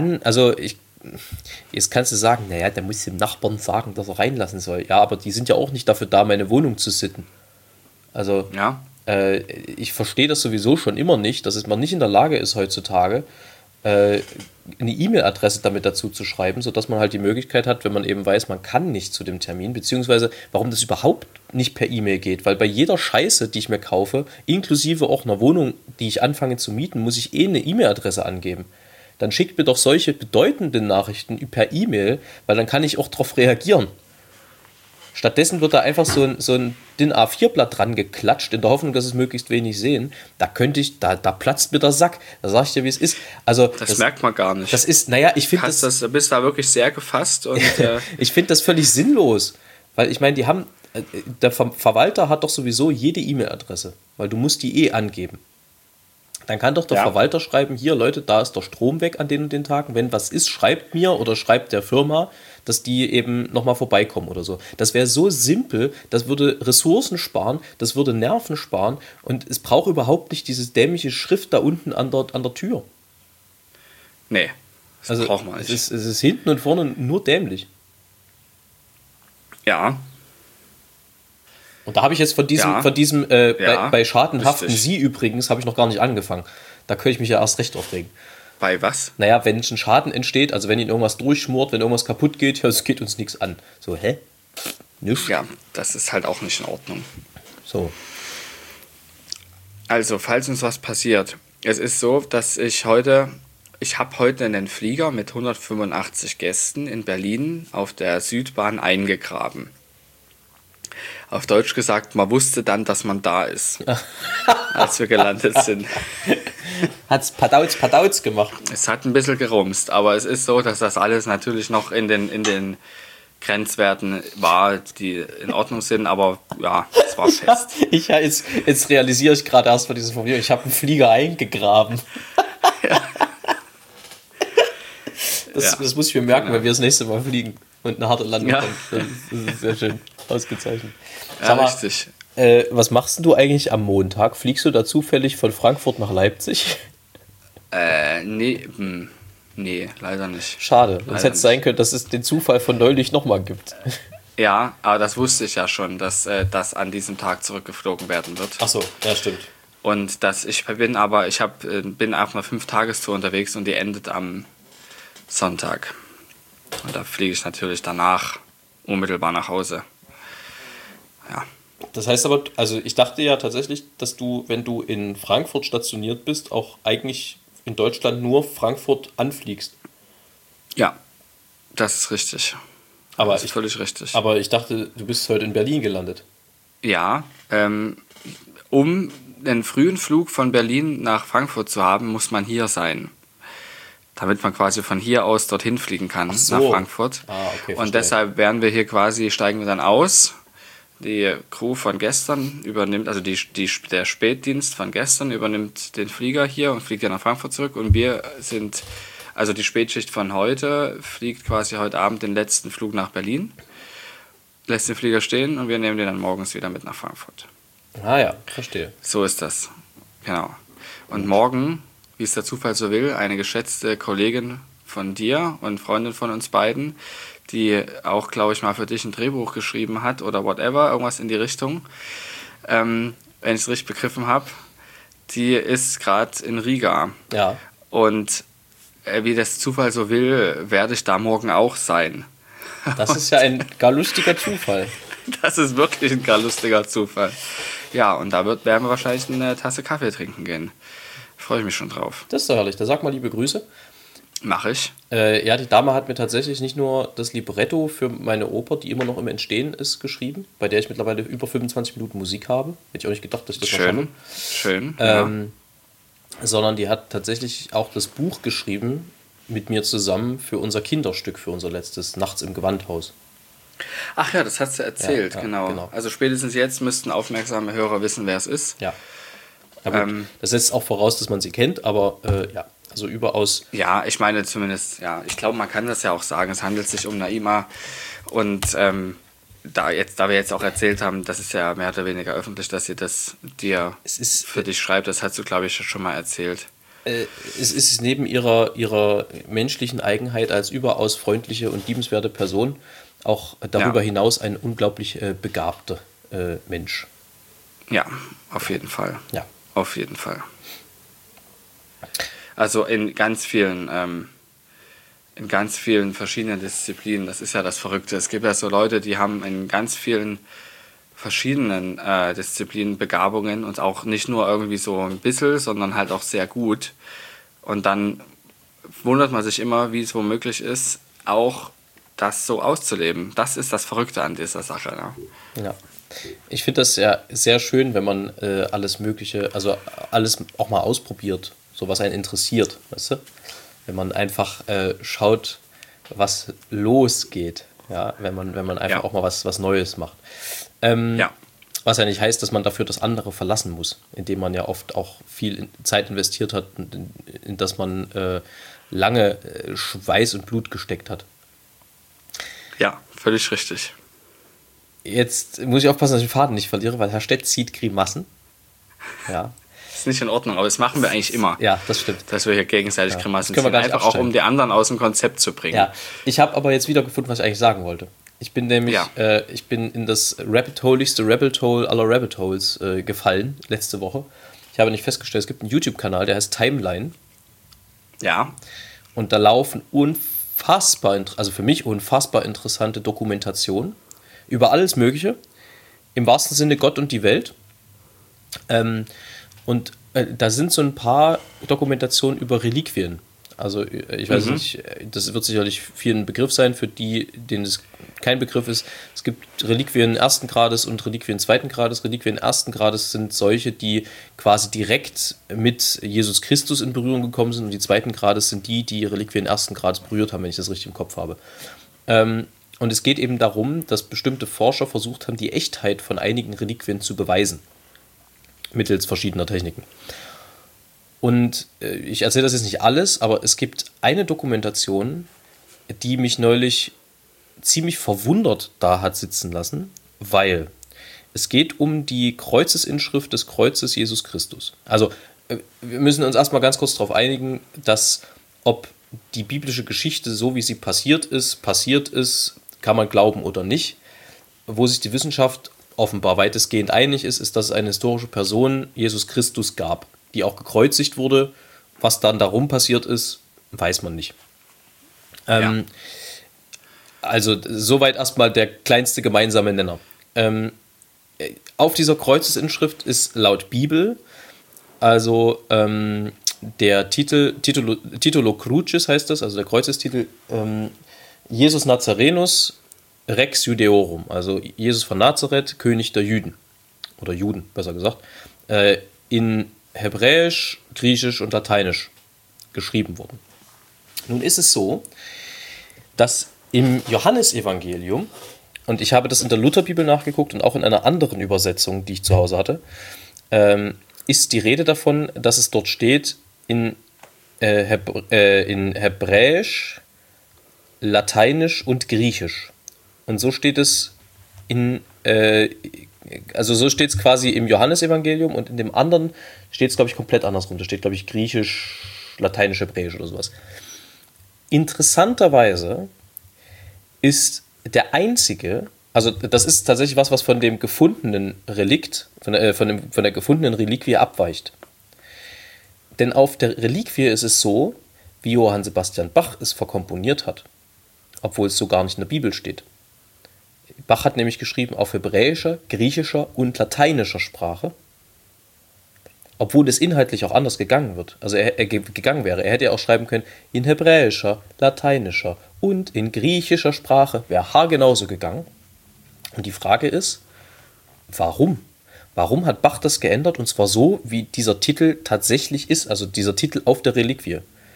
kannst du sagen, naja, der muss dem Nachbarn sagen, dass er reinlassen soll. Ja, aber die sind ja auch nicht dafür da, meine Wohnung zu sitten. Also, Ja. Ich verstehe das sowieso schon immer nicht, dass man nicht in der Lage ist heutzutage, eine E-Mail-Adresse damit dazu zu schreiben, sodass man halt die Möglichkeit hat, wenn man eben weiß, man kann nicht zu dem Termin, beziehungsweise warum das überhaupt nicht per E-Mail geht, weil bei jeder Scheiße, die ich mir kaufe, inklusive auch einer Wohnung, die ich anfange zu mieten, muss ich eine E-Mail-Adresse angeben. Dann schickt mir doch solche bedeutenden Nachrichten per E-Mail, weil dann kann ich auch darauf reagieren. Stattdessen wird da einfach so ein DIN A4-Blatt dran geklatscht, in der Hoffnung, dass es möglichst wenig sehen. Da platzt mir der Sack. Da sag ich dir, wie es ist. Also, Das merkt man gar nicht. Das ist, naja, ich finde Du bist da wirklich sehr gefasst. Und, ich finde das völlig sinnlos. Weil ich meine, der Verwalter hat doch sowieso jede E-Mail-Adresse. Weil du musst die angeben. Dann kann doch der Verwalter schreiben, hier Leute, da ist der Strom weg an den und den Tagen. Wenn was ist, schreibt mir oder schreibt der Firma, dass die eben nochmal vorbeikommen oder so. Das wäre so simpel, das würde Ressourcen sparen, das würde Nerven sparen und es braucht überhaupt nicht diese dämliche Schrift da unten an der Tür. Nee, das braucht man nicht. Es ist hinten und vorne nur dämlich. Ja. Und da habe ich jetzt bei schadenhaften richtig. Sie übrigens, habe ich noch gar nicht angefangen. Da könnte ich mich ja erst recht aufregen. Bei was? Naja, wenn ein Schaden entsteht, also wenn Ihnen irgendwas durchschmort, wenn irgendwas kaputt geht, ja, es geht uns nichts an. So, hä? Nichts? Ja, das ist halt auch nicht in Ordnung. So. Also, falls uns was passiert, es ist so, dass ich habe heute einen Flieger mit 185 Gästen in Berlin auf der Südbahn eingegraben. Auf Deutsch gesagt, man wusste dann, dass man da ist, als wir gelandet sind. Hat's Padauz gemacht. Es hat ein bisschen gerumst, aber es ist so, dass das alles natürlich noch in den Grenzwerten war, die in Ordnung sind, aber ja, es war fest. Jetzt realisiere ich gerade erst mal diese Formulierung, ich habe einen Flieger eingegraben. Ja. Das muss ich mir merken, wenn wir das nächste Mal fliegen und eine harte Landung Ja. kommt. Das ist sehr schön, ausgezeichnet. Ja, Sag mal, richtig. was machst du eigentlich am Montag? Fliegst du da zufällig von Frankfurt nach Leipzig? Nee, leider nicht. Schade, sonst Leider hätte es sein können, dass es den Zufall von neulich nochmal gibt. Ja, aber das wusste ich ja schon, dass das an diesem Tag zurückgeflogen werden wird. Ach so, ja, stimmt. Und bin auf einer 5-Tagestour unterwegs und die endet am Sonntag. Und da fliege ich natürlich danach unmittelbar nach Hause. Ja. Das heißt aber, also ich dachte ja tatsächlich, dass du, wenn du in Frankfurt stationiert bist, auch eigentlich in Deutschland nur Frankfurt anfliegst. Ja, das ist richtig. Das ist völlig richtig. Aber ich dachte, du bist heute in Berlin gelandet. Ja, um einen frühen Flug von Berlin nach Frankfurt zu haben, muss man hier sein. Damit man quasi von hier aus dorthin fliegen kann, nach Frankfurt. Okay, und deshalb steigen wir dann aus. Die Crew von gestern übernimmt, also der Spätdienst von gestern übernimmt den Flieger hier und fliegt dann nach Frankfurt zurück. Und also die Spätschicht von heute fliegt quasi heute Abend den letzten Flug nach Berlin, lässt den Flieger stehen und wir nehmen den dann morgens wieder mit nach Frankfurt. Ah ja, verstehe. So ist das, genau. Und morgen, wie es der Zufall so will, eine geschätzte Kollegin von dir und Freundin von uns beiden, die auch, glaube ich, mal für dich ein Drehbuch geschrieben hat oder whatever, irgendwas in die Richtung, wenn ich es richtig begriffen habe, die ist gerade in Riga. Ja. Und wie das Zufall so will, werde ich da morgen auch sein. Das ist ja ein gar lustiger Zufall. Das ist wirklich ein gar lustiger Zufall. Ja, und da werden wir wahrscheinlich eine Tasse Kaffee trinken gehen. Freue ich mich schon drauf. Das ist doch herrlich. Da sag mal liebe Grüße. Mach ich. Ja, die Dame hat mir tatsächlich nicht nur das Libretto für meine Oper, die immer noch im Entstehen ist, geschrieben, bei der ich mittlerweile über 25 Minuten Musik habe. Hätte ich auch nicht gedacht, dass ich das noch schaffe. Schön. Sondern die hat tatsächlich auch das Buch geschrieben mit mir zusammen für unser Kinderstück, für unser letztes Nachts im Gewandhaus. Ach ja, das hast du erzählt, Ja, genau. Also spätestens jetzt müssten aufmerksame Hörer wissen, wer es ist. Ja. Das setzt auch voraus, dass man sie kennt, aber ja, also überaus. Ja, ich meine zumindest, ja, ich glaube, man kann das ja auch sagen. Es handelt sich um Naima und da wir jetzt auch erzählt haben, das ist ja mehr oder weniger öffentlich, dass sie das dir für dich schreibt, das hast du, glaube ich, schon mal erzählt. Es ist neben ihrer menschlichen Eigenheit als überaus freundliche und liebenswerte Person auch darüber hinaus ein unglaublich begabter Mensch. Ja, auf jeden Fall. Ja. Auf jeden Fall. Also in ganz vielen verschiedenen Disziplinen, das ist ja das Verrückte. Es gibt ja so Leute, die haben in ganz vielen verschiedenen Disziplinen Begabungen und auch nicht nur irgendwie so ein bisschen, sondern halt auch sehr gut. Und dann wundert man sich immer, wie es womöglich ist, auch das so auszuleben. Das ist das Verrückte an dieser Sache. Ne? Ja. Ich finde das ja sehr schön, wenn man alles Mögliche, also alles auch mal ausprobiert, so was einen interessiert, weißt du? Wenn man einfach schaut, was losgeht, ja, wenn man einfach auch mal was Neues macht. Was ja nicht heißt, dass man dafür das andere verlassen muss, indem man ja oft auch viel Zeit investiert hat, in das man lange Schweiß und Blut gesteckt hat. Ja, völlig richtig. Jetzt muss ich aufpassen, dass ich den Faden nicht verliere, weil Herr Stett zieht Grimassen. Ja. Ist nicht in Ordnung, aber das machen wir eigentlich immer. Ja, das stimmt. Dass wir hier gegenseitig Grimassen ziehen, einfach auch um die anderen aus dem Konzept zu bringen. Ja, ich habe aber jetzt wieder gefunden, was ich eigentlich sagen wollte. Ich bin nämlich ich bin in das rabbit-holigste Rabbit Hole aller Rabbit Holes gefallen, letzte Woche. Ich habe nicht festgestellt, es gibt einen YouTube-Kanal, der heißt Timeline. Ja. Und da laufen also für mich unfassbar interessante Dokumentationen über alles Mögliche, im wahrsten Sinne Gott und die Welt. Und da sind so ein paar Dokumentationen über Reliquien. Also ich weiß nicht, das wird sicherlich vielen Begriff sein, für die, denen es kein Begriff ist. Es gibt Reliquien ersten Grades und Reliquien zweiten Grades. Reliquien ersten Grades sind solche, die quasi direkt mit Jesus Christus in Berührung gekommen sind, und die zweiten Grades sind die Reliquien ersten Grades berührt haben, wenn ich das richtig im Kopf habe. Und es geht eben darum, dass bestimmte Forscher versucht haben, die Echtheit von einigen Reliquien zu beweisen. Mittels verschiedener Techniken. Und ich erzähle das jetzt nicht alles, aber es gibt eine Dokumentation, die mich neulich ziemlich verwundert da hat sitzen lassen, weil es geht um die Kreuzesinschrift des Kreuzes Jesus Christus. Also wir müssen uns erstmal ganz kurz darauf einigen, dass ob die biblische Geschichte, so wie sie passiert ist, kann man glauben oder nicht. Wo sich die Wissenschaft offenbar weitestgehend einig ist, dass es eine historische Person, Jesus Christus, gab, die auch gekreuzigt wurde. Was dann darum passiert ist, weiß man nicht. Also soweit erstmal der kleinste gemeinsame Nenner. Auf dieser Kreuzesinschrift ist laut Bibel, also der Titulo Crucis heißt das, also der Kreuzestitel, Jesus Nazarenus Rex Judeorum, also Jesus von Nazareth, König der Juden, oder Juden, besser gesagt, in Hebräisch, Griechisch und Lateinisch geschrieben worden. Nun ist es so, dass im Johannesevangelium, und ich habe das in der Lutherbibel nachgeguckt und auch in einer anderen Übersetzung, die ich zu Hause hatte, ist die Rede davon, dass es dort steht in Hebräisch, Lateinisch und Griechisch. Und so steht es so steht es quasi im Johannesevangelium, und in dem anderen steht es, glaube ich, komplett andersrum. Da steht, glaube ich, Griechisch, Lateinisch, Hebräisch oder sowas. Interessanterweise ist der einzige, also das ist tatsächlich was von dem gefundenen Relikt, von der gefundenen Reliquie abweicht. Denn auf der Reliquie ist es so, wie Johann Sebastian Bach es verkomponiert hat. obwohl es so gar nicht in der Bibel steht. Bach hat nämlich geschrieben auf hebräischer, griechischer und lateinischer Sprache, obwohl es inhaltlich auch anders gegangen wird. Also gegangen wäre. Er hätte ja auch schreiben können, in hebräischer, lateinischer und in griechischer Sprache wäre haargenauso gegangen. Und die Frage ist, warum? Warum hat Bach das geändert? Und zwar so, wie dieser Titel tatsächlich ist, also dieser Titel auf der Reliquie.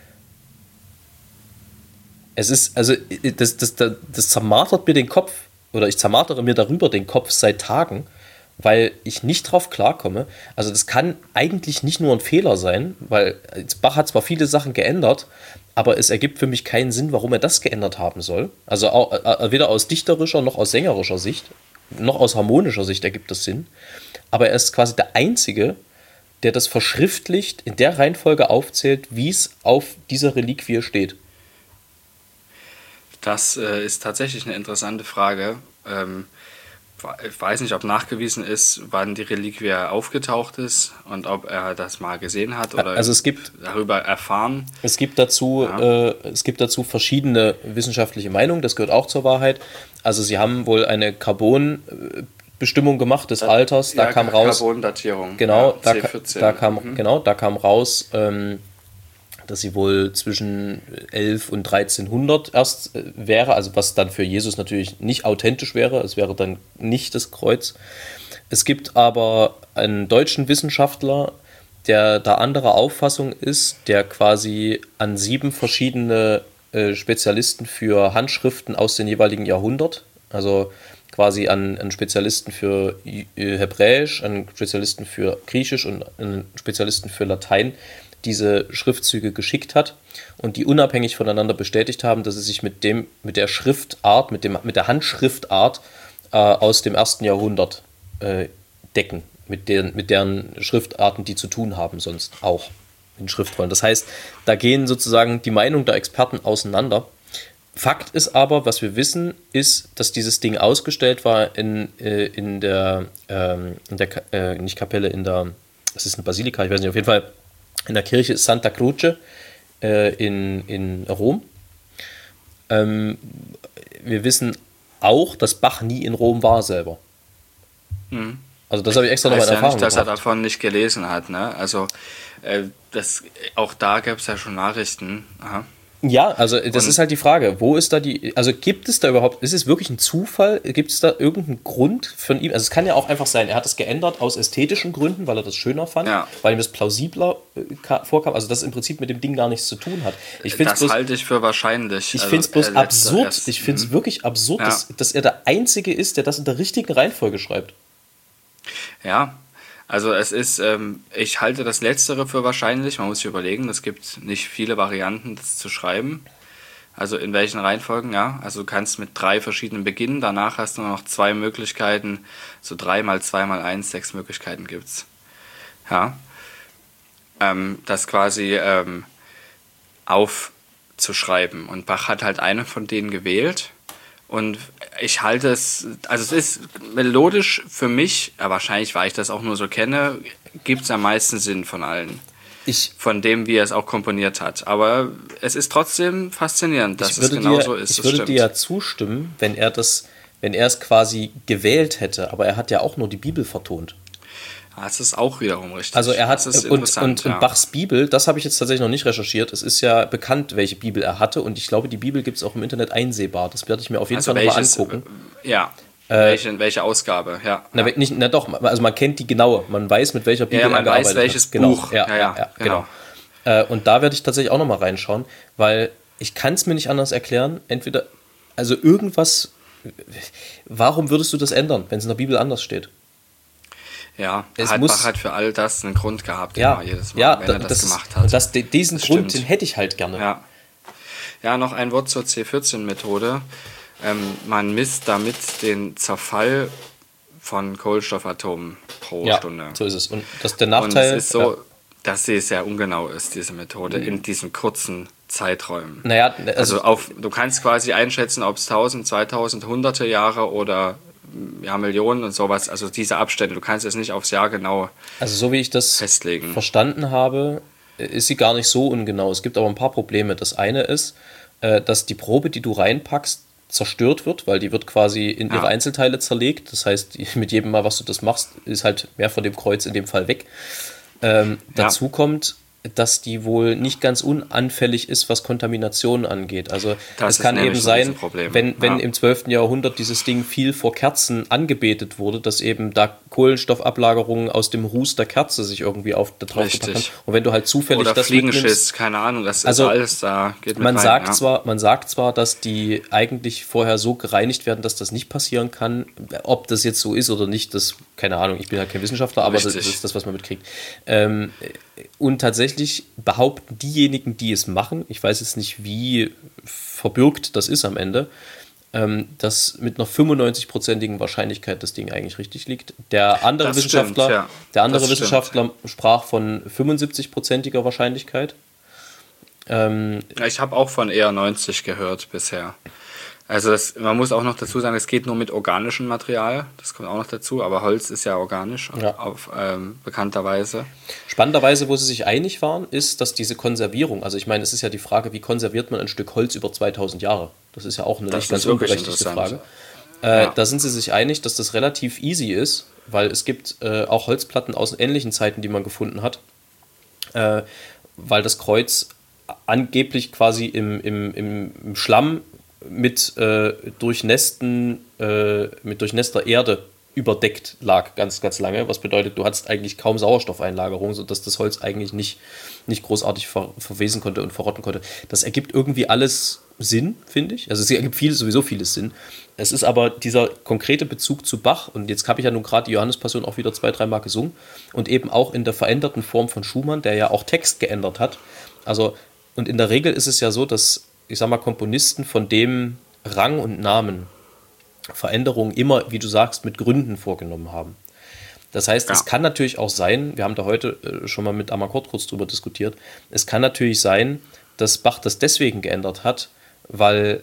Es ist, also, das zermartert mir den Kopf, oder ich zermartere mir darüber den Kopf seit Tagen, weil ich nicht drauf klarkomme. Also das kann eigentlich nicht nur ein Fehler sein, weil Bach hat zwar viele Sachen geändert, aber es ergibt für mich keinen Sinn, warum er das geändert haben soll. Also auch, weder aus dichterischer noch aus sängerischer Sicht, noch aus harmonischer Sicht ergibt das Sinn. Aber er ist quasi der Einzige, der das verschriftlicht, in der Reihenfolge aufzählt, wie es auf dieser Reliquie steht. Das ist tatsächlich eine interessante Frage. Ich weiß nicht, ob nachgewiesen ist, wann die Reliquie aufgetaucht ist und ob er das mal gesehen hat oder also es gibt, darüber erfahren. Es gibt dazu verschiedene wissenschaftliche Meinungen, das gehört auch zur Wahrheit. Also sie haben wohl eine Carbon-Bestimmung gemacht des Alters, da kam raus... Carbon-Datierung, genau, ja, C14. Da kam raus, dass sie wohl zwischen 11 und 1300 erst wäre, also was dann für Jesus natürlich nicht authentisch wäre, es wäre dann nicht das Kreuz. Es gibt aber einen deutschen Wissenschaftler, der da anderer Auffassung ist, der quasi an 7 verschiedene Spezialisten für Handschriften aus den jeweiligen Jahrhundert, also quasi an Spezialisten für Hebräisch, an Spezialisten für Griechisch und an Spezialisten für Latein, diese Schriftzüge geschickt hat und die unabhängig voneinander bestätigt haben, dass sie sich mit der Schriftart, mit der Handschriftart aus dem 1. Jahrhundert decken, mit deren Schriftarten, die zu tun haben, sonst auch in Schriftrollen. Das heißt, da gehen sozusagen die Meinungen der Experten auseinander. Fakt ist aber, was wir wissen, ist, dass dieses Ding ausgestellt war in der nicht Kapelle, das ist eine Basilika, ich weiß nicht, auf jeden Fall in der Kirche Santa Croce in Rom. Wir wissen auch, dass Bach nie in Rom war selber. Mhm. Also das habe ich extra nochmal in Erfahrung gebracht. Dass er gebracht. davon nicht gelesen hat, ne? Also auch da gab es ja schon Nachrichten. Aha. Ja, also das ist halt die Frage, wo ist da also gibt es da überhaupt, ist es wirklich ein Zufall, gibt es da irgendeinen Grund von ihm, also es kann ja auch einfach sein, er hat es geändert aus ästhetischen Gründen, weil er das schöner fand, weil ihm das plausibler vorkam, also das im Prinzip mit dem Ding gar nichts zu tun hat. Das halte ich für wahrscheinlich. Ich finde es bloß absurd, ich finde es wirklich absurd, dass er der Einzige ist, der das in der richtigen Reihenfolge schreibt. Ja, also es ist, ich halte das Letztere für wahrscheinlich, man muss sich überlegen, es gibt nicht viele Varianten, das zu schreiben. Also in welchen Reihenfolgen, ja. Also du kannst mit 3 verschiedenen beginnen, danach hast du nur noch 2 Möglichkeiten, so 3 mal 2 mal 1, 6 Möglichkeiten gibt's. Ja. Das quasi aufzuschreiben. Und Bach hat halt eine von denen gewählt. Und ich halte es, also es ist melodisch für mich, ja, wahrscheinlich, weil ich das auch nur so kenne, gibt es am meisten Sinn von allen. Von dem, wie er es auch komponiert hat. Aber es ist trotzdem faszinierend, dass es genau so ist. Ich würde dir ja zustimmen, wenn er es quasi gewählt hätte, aber er hat ja auch nur die Bibel vertont. Das ist auch wiederum richtig. Also er hat, und ja. Bachs Bibel, das habe ich jetzt tatsächlich noch nicht recherchiert, es ist ja bekannt, welche Bibel er hatte und ich glaube, die Bibel gibt es auch im Internet einsehbar, das werde ich mir auf jeden Fall nochmal angucken. Ja, welche Ausgabe, ja. Also man kennt die genaue, man weiß, mit welcher Bibel er gearbeitet hat. Man weiß, welches Buch. Genau. Und da werde ich tatsächlich auch nochmal reinschauen, weil ich kann es mir nicht anders erklären, entweder, also irgendwas, warum würdest du das ändern, wenn es in der Bibel anders steht? Ja, Bach hat für all das einen Grund gehabt, jedes Mal, wenn er das gemacht hat. Und diesen Grund, den hätte ich halt gerne. Ja, noch ein Wort zur C14-Methode. Man misst damit den Zerfall von Kohlenstoffatomen pro Stunde. So ist es. Und der Nachteil... Und es ist so, dass sie sehr ungenau ist, diese Methode, in diesen kurzen Zeiträumen. Naja, also du kannst quasi einschätzen, ob es 1000, 2000, hunderte Jahre oder Millionen und sowas, also diese Abstände, du kannst es nicht aufs Jahr genau festlegen. Also so wie ich das verstanden habe, ist sie gar nicht so ungenau. Es gibt aber ein paar Probleme. Das eine ist, dass die Probe, die du reinpackst, zerstört wird, weil die wird quasi in ihre Einzelteile zerlegt. Das heißt, mit jedem Mal, was du das machst, ist halt mehr von dem Kreuz in dem Fall weg. Dazu kommt, dass die wohl nicht ganz unanfällig ist, was Kontamination angeht. Also es kann eben sein, wenn im 12. Jahrhundert dieses Ding viel vor Kerzen angebetet wurde, dass eben da Kohlenstoffablagerungen aus dem Ruß der Kerze sich irgendwie drauf gepackt haben. Und wenn du halt zufällig oder das Fliegenschiss, keine Ahnung, das ist alles da. Geht man sagt zwar, dass die eigentlich vorher so gereinigt werden, dass das nicht passieren kann. Ob das jetzt so ist oder nicht, das keine Ahnung. Ich bin halt kein Wissenschaftler, aber das ist das, was man mitkriegt. Und tatsächlich behaupten diejenigen, die es machen, ich weiß jetzt nicht, wie verbürgt das ist am Ende, dass mit einer 95%igen Wahrscheinlichkeit das Ding eigentlich richtig liegt. Der andere Wissenschaftler sprach von 75%iger Wahrscheinlichkeit. Ich habe auch von eher 90 gehört bisher. Also man muss auch noch dazu sagen, es geht nur mit organischem Material, das kommt auch noch dazu, aber Holz ist ja organisch, bekannterweise. Spannenderweise, wo sie sich einig waren, ist, dass diese Konservierung, also ich meine, es ist ja die Frage, wie konserviert man ein Stück Holz über 2000 Jahre? Das ist ja auch eine nicht ganz unberechtigte Frage. Da sind sie sich einig, dass das relativ easy ist, weil es gibt auch Holzplatten aus ähnlichen Zeiten, die man gefunden hat, weil das Kreuz angeblich quasi im Schlamm mit durchnässter Erde überdeckt lag ganz, ganz lange, was bedeutet, du hattest eigentlich kaum Sauerstoffeinlagerung, sodass das Holz eigentlich nicht großartig verwesen konnte und verrotten konnte. Das ergibt irgendwie alles Sinn, finde ich. Also es ergibt sowieso vieles Sinn. Es ist aber dieser konkrete Bezug zu Bach, und jetzt habe ich ja nun gerade die Johannespassion auch wieder 2-3 Mal gesungen, und eben auch in der veränderten Form von Schumann, der ja auch Text geändert hat. Also, und in der Regel ist es ja so, dass, ich sag mal, Komponisten von dem Rang und Namen Veränderungen immer, wie du sagst, mit Gründen vorgenommen haben. Das heißt, es kann natürlich auch sein, wir haben da heute schon mal mit Amakord kurz drüber diskutiert, es kann natürlich sein, dass Bach das deswegen geändert hat, weil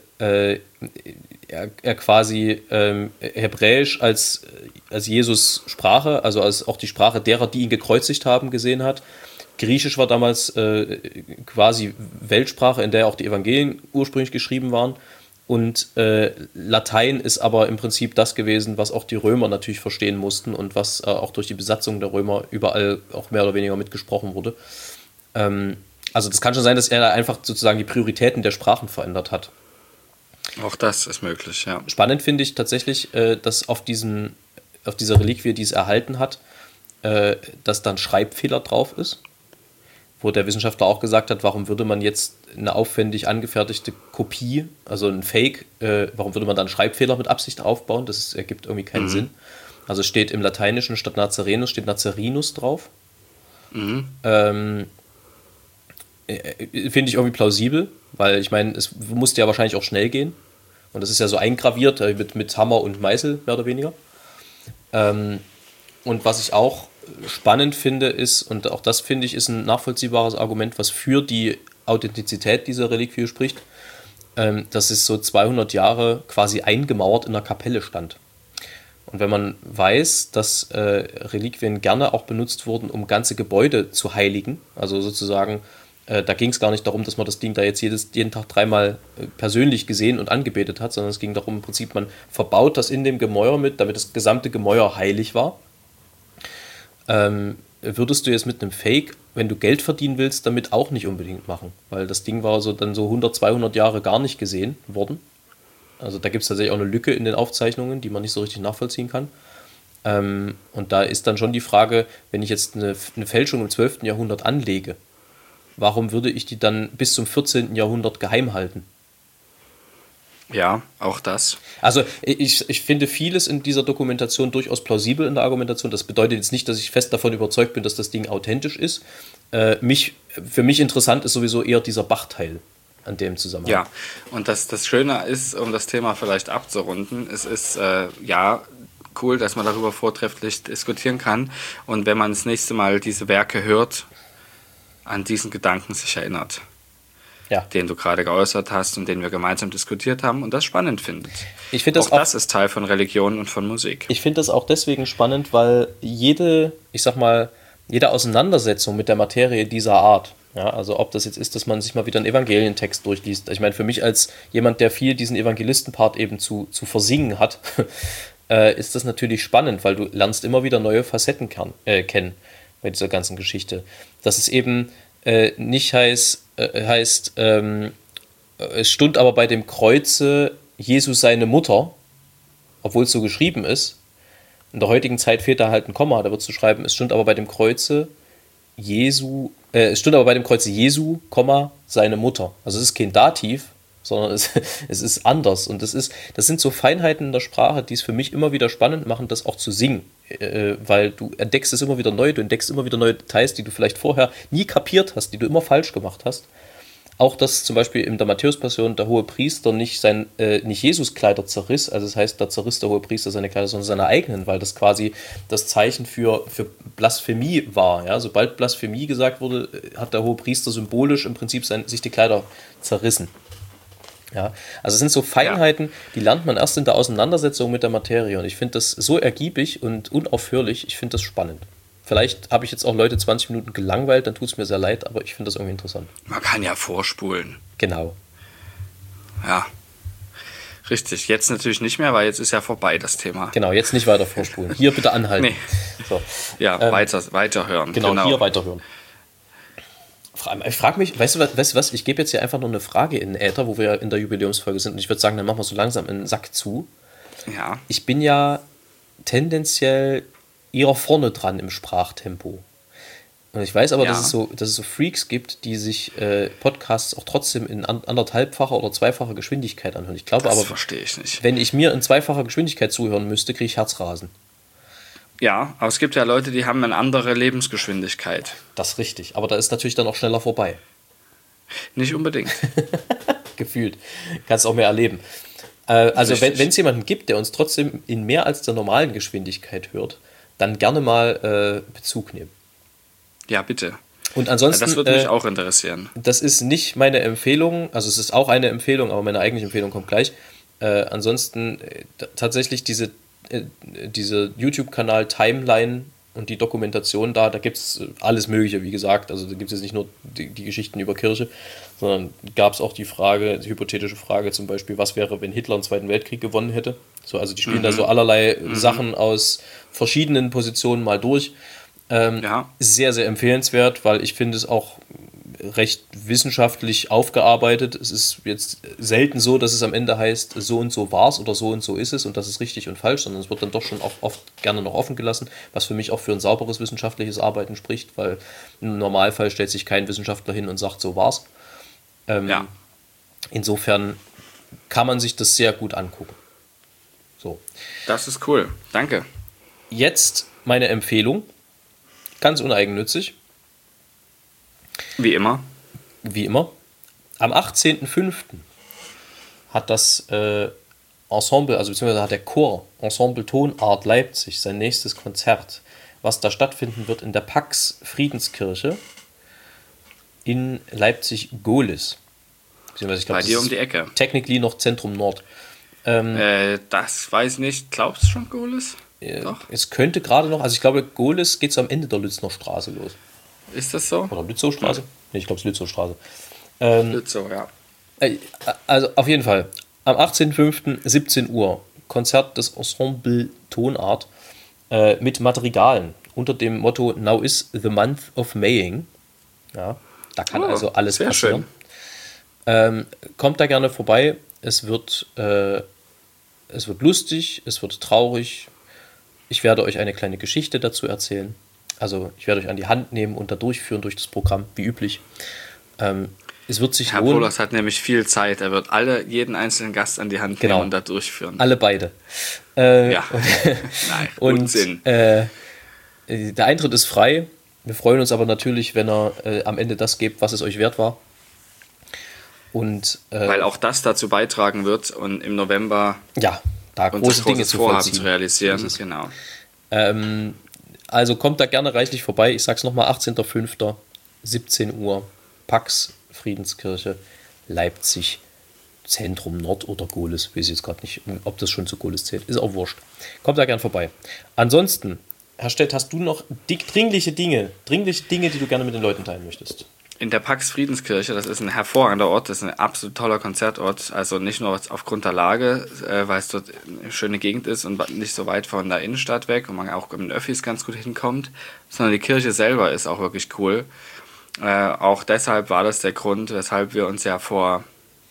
er quasi Hebräisch als Jesus Sprache, also als auch die Sprache derer, die ihn gekreuzigt haben, gesehen hat. Griechisch war damals quasi Weltsprache, in der auch die Evangelien ursprünglich geschrieben waren. Und Latein ist aber im Prinzip das gewesen, was auch die Römer natürlich verstehen mussten und was auch durch die Besatzung der Römer überall auch mehr oder weniger mitgesprochen wurde. Also das kann schon sein, dass er da einfach sozusagen die Prioritäten der Sprachen verändert hat. Auch das ist möglich, ja. Spannend finde ich tatsächlich, dass auf dieser Reliquie, die es erhalten hat, dass dann Schreibfehler drauf ist. Wo der Wissenschaftler auch gesagt hat, warum würde man jetzt eine aufwendig angefertigte Kopie, also ein Fake, warum würde man dann Schreibfehler mit Absicht aufbauen? Das ergibt irgendwie keinen Sinn. Also steht im Lateinischen statt Nazarenus, steht Nazarinus drauf. Finde ich irgendwie plausibel, weil ich meine, es musste ja wahrscheinlich auch schnell gehen. Und das ist ja so eingraviert mit Hammer und Meißel, mehr oder weniger. Und was ich auch spannend finde ist, und auch das finde ich ist ein nachvollziehbares Argument, was für die Authentizität dieser Reliquie spricht, dass es so 200 Jahre quasi eingemauert in der Kapelle stand. Und wenn man weiß, dass Reliquien gerne auch benutzt wurden, um ganze Gebäude zu heiligen, also sozusagen, da ging es gar nicht darum, dass man das Ding da jetzt jeden Tag 3-mal persönlich gesehen und angebetet hat, sondern es ging darum, im Prinzip, man verbaut das in dem Gemäuer mit, damit das gesamte Gemäuer heilig war. Würdest du jetzt mit einem Fake, wenn du Geld verdienen willst, damit auch nicht unbedingt machen, weil das Ding war dann so 100, 200 Jahre gar nicht gesehen worden. Also da gibt es tatsächlich auch eine Lücke in den Aufzeichnungen, die man nicht so richtig nachvollziehen kann. Und da ist dann schon die Frage, wenn ich jetzt eine Fälschung im 12. Jahrhundert anlege, warum würde ich die dann bis zum 14. Jahrhundert geheim halten? Ja, auch das. Also ich finde vieles in dieser Dokumentation durchaus plausibel in der Argumentation. Das bedeutet jetzt nicht, dass ich fest davon überzeugt bin, dass das Ding authentisch ist. Für mich interessant ist sowieso eher dieser Bachteil an dem Zusammenhang. Ja, und das Schöne ist, um das Thema vielleicht abzurunden, es ist cool, dass man darüber vortrefflich diskutieren kann und wenn man das nächste Mal diese Werke hört, an diesen Gedanken sich erinnert. Ja. Den du gerade geäußert hast und den wir gemeinsam diskutiert haben und das spannend findet. Ich finde das ist Teil von Religion und von Musik. Ich finde das auch deswegen spannend, weil jede Auseinandersetzung mit der Materie dieser Art, Ja, also ob das jetzt ist, dass man sich mal wieder einen Evangelientext durchliest. Ich meine, für mich als jemand, der viel diesen Evangelisten-Part eben zu versingen hat, ist das natürlich spannend, weil du lernst immer wieder neue Facetten kennen bei dieser ganzen Geschichte. Dass es eben nicht heißt, es stund aber bei dem Kreuze Jesus seine Mutter, obwohl es so geschrieben ist. In der heutigen Zeit fehlt da halt ein Komma, da wird zu schreiben, es stund aber bei dem Kreuze Jesu, seine Mutter. Also es ist kein Dativ, sondern es ist anders. Und das sind so Feinheiten in der Sprache, die es für mich immer wieder spannend machen, das auch zu singen. Weil du entdeckst es immer wieder neu, du entdeckst immer wieder neue Details, die du vielleicht vorher nie kapiert hast, die du immer falsch gemacht hast. Auch dass zum Beispiel in der Matthäus-Passion der hohe Priester nicht Jesus Kleider zerriss, also das heißt, da zerriss der hohe Priester seine Kleider, sondern seine eigenen, weil das quasi das Zeichen für Blasphemie war. Ja? Sobald Blasphemie gesagt wurde, hat der hohe Priester symbolisch im Prinzip sich die Kleider zerrissen. Ja? Also es sind so Feinheiten, die lernt man erst in der Auseinandersetzung mit der Materie und ich finde das so ergiebig und unaufhörlich, ich finde das spannend. Vielleicht habe ich jetzt auch Leute 20 Minuten gelangweilt, dann tut es mir sehr leid, aber ich finde das irgendwie interessant. Man kann ja vorspulen. Genau. Ja, richtig. Jetzt natürlich nicht mehr, weil jetzt ist ja vorbei das Thema. Genau, jetzt nicht weiter vorspulen. Hier bitte anhalten. Nee. So. Ja, weiterhören. Genau, hier weiterhören. Ich frage mich, weißt du was, ich gebe jetzt hier einfach nur eine Frage in den Äther, wo wir in der Jubiläumsfolge sind und ich würde sagen, dann machen wir so langsam einen Sack zu. Ja. Ich bin ja tendenziell eher vorne dran im Sprachtempo. Und ich weiß aber, dass es so Freaks gibt, die sich Podcasts auch trotzdem in anderthalbfacher oder zweifacher Geschwindigkeit anhören. Ich glaube aber, verstehe ich nicht. Wenn ich mir in zweifacher Geschwindigkeit zuhören müsste, kriege ich Herzrasen. Ja, aber es gibt ja Leute, die haben eine andere Lebensgeschwindigkeit. Das ist richtig, aber da ist natürlich dann auch schneller vorbei. Nicht unbedingt. Gefühlt. Kannst auch mehr erleben. Also wenn es jemanden gibt, der uns trotzdem in mehr als der normalen Geschwindigkeit hört, dann gerne mal Bezug nehmen. Ja, bitte. Und ansonsten, das würde mich auch interessieren. Das ist nicht meine Empfehlung, also es ist auch eine Empfehlung, aber meine eigentliche Empfehlung kommt gleich. Ansonsten tatsächlich diese YouTube-Kanal Timeline und die Dokumentation da gibt es alles Mögliche, wie gesagt. Also da gibt es jetzt nicht nur die Geschichten über Kirche, sondern gab es auch die hypothetische Frage zum Beispiel, was wäre, wenn Hitler den Zweiten Weltkrieg gewonnen hätte. So, also die spielen da so allerlei Sachen aus verschiedenen Positionen mal durch. Sehr, sehr empfehlenswert, weil ich finde es auch recht wissenschaftlich aufgearbeitet. Es ist jetzt selten so, dass es am Ende heißt, so und so war es oder so und so ist es und das ist richtig und falsch, sondern es wird dann doch schon oft gerne noch offen gelassen, was für mich auch für ein sauberes wissenschaftliches Arbeiten spricht, weil im Normalfall stellt sich kein Wissenschaftler hin und sagt, so war's. Insofern kann man sich das sehr gut angucken. So. Das ist cool. Danke. Jetzt meine Empfehlung. Ganz uneigennützig. Wie immer. Am 18.05. hat das Ensemble, also beziehungsweise hat der Chor Ensemble Tonart Leipzig sein nächstes Konzert, was da stattfinden wird in der Pax Friedenskirche in Leipzig-Gohlis. Ich glaub, bei dir um die Ecke. Technically noch Zentrum Nord. Das weiß ich nicht. Glaubst du schon, Gohlis? Doch. Es könnte gerade noch, also ich glaube, Gohlis geht so amEnde der Lützner Straße los. Ist das so? Oder Lützowstraße? Ja. Nee, ich glaube, es ist Lützowstraße. Lützow, ja. Also auf jeden Fall, am 18.05. 17 Uhr, Konzert des Ensemble Tonart mit Madrigalen unter dem Motto Now is the month of Maying. Ja, da kann also alles passieren. Kommt da gerne vorbei. Es wird lustig, es wird traurig. Ich werde euch eine kleine Geschichte dazu erzählen. Also ich werde euch an die Hand nehmen und da durchführen durch das Programm, wie üblich. Es wird sich lohnen. Herr Pohlers hat nämlich viel Zeit. Er wird jeden einzelnen Gast an die Hand nehmen und da durchführen. Alle beide. Ja, nein, Unsinn. Der Eintritt ist frei. Wir freuen uns aber natürlich, wenn er am Ende das gibt, was es euch wert war. Und, weil auch das dazu beitragen wird und im November da große Dinge zu vollziehen. Zu realisieren. Genau. Also kommt da gerne reichlich vorbei. Ich sag's nochmal, 18.05. 17 Uhr, Pax Friedenskirche, Leipzig, Zentrum Nord oder Gohlis. Ich weiß jetzt gerade nicht, ob das schon zu Gohlis zählt. Ist auch wurscht. Kommt da gerne vorbei. Ansonsten, Herr Stett, hast du noch dringliche Dinge, die du gerne mit den Leuten teilen möchtest? in der Pax Friedenskirche, das ist ein hervorragender Ort, das ist ein absolut toller Konzertort, also nicht nur aufgrund der Lage, weil es dort eine schöne Gegend ist und nicht so weit von der Innenstadt weg und man auch mit den Öffis ganz gut hinkommt, sondern die Kirche selber ist auch wirklich cool. Auch deshalb war das der Grund, weshalb wir uns ja vor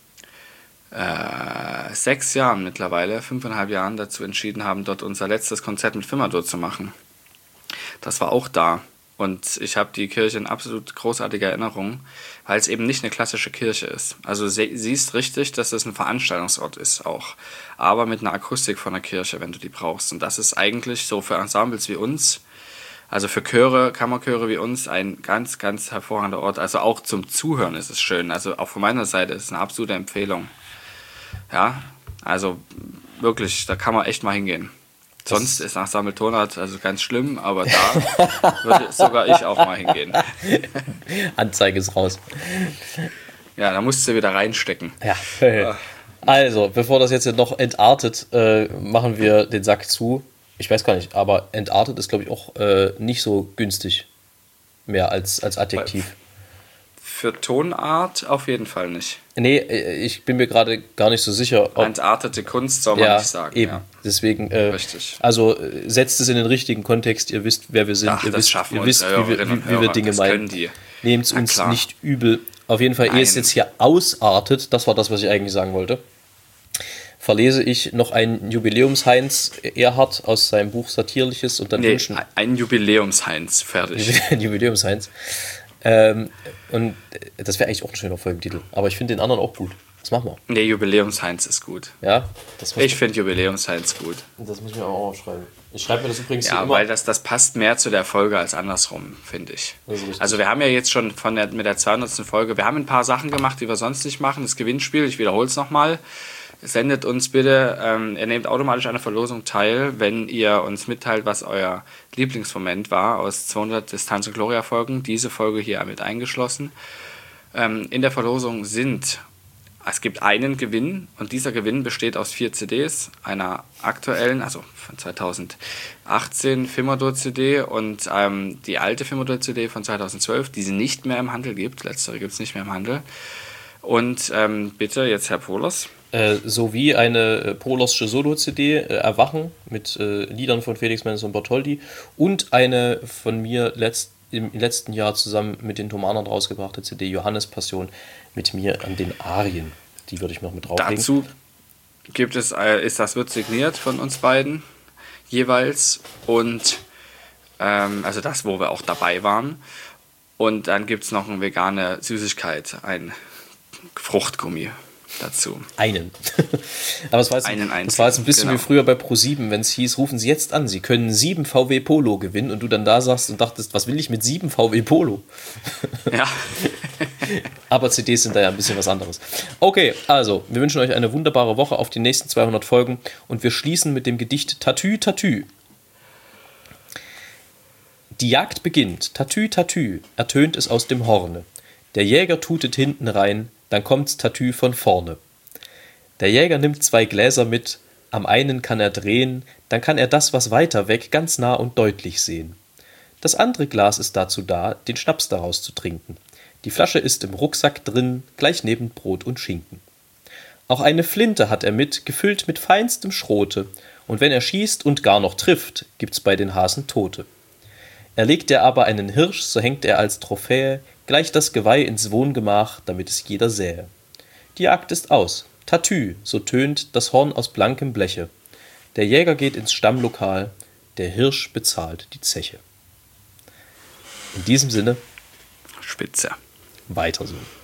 6 Jahren mittlerweile, 5,5 Jahren dazu entschieden haben, dort unser letztes Konzert mit Fimador zu machen. Das war auch da. Und ich habe die Kirche in absolut großartiger Erinnerung, weil es eben nicht eine klassische Kirche ist. Also siehst richtig, dass es ein Veranstaltungsort ist auch. Aber mit einer Akustik von der Kirche, wenn du die brauchst. Und das ist eigentlich so für Ensembles wie uns, also für Chöre, Kammerchöre wie uns, ein ganz, ganz hervorragender Ort. Also auch zum Zuhören ist es schön. Also auch von meiner Seite ist es eine absolute Empfehlung. Ja, also wirklich, da kann man echt mal hingehen. Sonst ist Ensemble Tonart also ganz schlimm, aber da würde sogar ich auch mal hingehen. Anzeige ist raus. Ja, da musst du wieder reinstecken. Ja. Also, bevor das jetzt noch entartet, machen wir den Sack zu. Ich weiß gar nicht, aber entartet ist, glaube ich, auch nicht so günstig mehr als Adjektiv. Für Tonart auf jeden Fall nicht. Nee, ich bin mir gerade gar nicht so sicher. Entartete Kunst soll man nicht sagen. Eben. Ja. Deswegen, richtig. Also setzt es in den richtigen Kontext. Ihr wisst, wer wir sind. Ach, ihr wisst, wie wir Dinge meinen. Nehmt es uns nicht übel. Auf jeden Fall, ehe es jetzt hier ausartet, das war das, was ich eigentlich sagen wollte, verlese ich noch ein Jubiläums-Heinz Erhardt aus seinem Buch Satirliches und dann wünschen. Ein Jubiläums-Heinz, fertig. Jubiläums-Heinz. Und das wäre eigentlich auch ein schöner Folgentitel. Aber ich finde den anderen auch gut. Das machen wir. Nee, Jubiläums-Heinz ist gut. Ja? Ich finde Jubiläums-Heinz gut. Das muss ich mir auch aufschreiben. Ich schreibe mir das übrigens ja, immer. Weil das passt mehr zu der Folge als andersrum, finde ich. Also wir haben ja jetzt schon mit der 200. Folge, wir haben ein paar Sachen gemacht, die wir sonst nicht machen. Das Gewinnspiel, ich wiederhole es nochmal. Sendet uns bitte, ihr nehmt automatisch an der Verlosung teil, wenn ihr uns mitteilt, was euer Lieblingsmoment war aus 200 Distanz und Gloria Folgen. Diese Folge hier mit eingeschlossen. In der Verlosung es gibt einen Gewinn und dieser Gewinn besteht aus 4 CDs, einer aktuellen, also von 2018 Fimador CD und die alte Fimador CD von 2012, die es nicht mehr im Handel gibt. Letztere gibt es nicht mehr im Handel. Und bitte jetzt Herr Pohlers. Sowie eine Pohlosche Solo-CD, Erwachen, mit Liedern von Felix Mendelssohn und Bartholdy und eine von mir im letzten Jahr zusammen mit den Thomanern rausgebrachte CD Johannes Passion mit mir an den Arien. Die würde ich noch mit drauflegen. Dazu wird signiert von uns beiden jeweils und also das, wo wir auch dabei waren. Und dann gibt es noch eine vegane Süßigkeit, ein Fruchtgummi dazu. Einen. Aber das war jetzt ein bisschen wie früher bei Pro7, wenn es hieß, rufen Sie jetzt an, Sie können 7 VW Polo gewinnen und du dann da saßt und dachtest, was will ich mit 7 VW Polo? Ja. Aber CDs sind da ja ein bisschen was anderes. Okay, also, wir wünschen euch eine wunderbare Woche auf die nächsten 200 Folgen und wir schließen mit dem Gedicht Tatü, Tatü. Die Jagd beginnt, Tatü, Tatü, ertönt es aus dem Horne. Der Jäger tutet hinten rein, dann kommt's Tatü von vorne. Der Jäger nimmt 2 Gläser mit, am einen kann er drehen, dann kann er das, was weiter weg, ganz nah und deutlich sehen. Das andere Glas ist dazu da, den Schnaps daraus zu trinken. Die Flasche ist im Rucksack drin, gleich neben Brot und Schinken. Auch eine Flinte hat er mit, gefüllt mit feinstem Schrote, und wenn er schießt und gar noch trifft, gibt's bei den Hasen Tote. Erlegt er aber einen Hirsch, so hängt er als Trophäe gleich das Geweih ins Wohngemach, damit es jeder sähe. Die Jagd ist aus. Tatü, so tönt das Horn aus blankem Bleche. Der Jäger geht ins Stammlokal, der Hirsch bezahlt die Zeche. In diesem Sinne, Spitze. weiter so.